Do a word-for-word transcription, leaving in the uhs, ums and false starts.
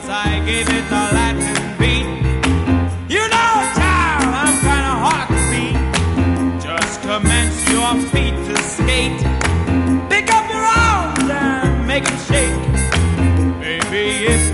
I gave it the Latin beat. You know, child, I'm kinda hard to beat. Just commence your feet to skate. Pick up your arms and make 'em shake. Baby, if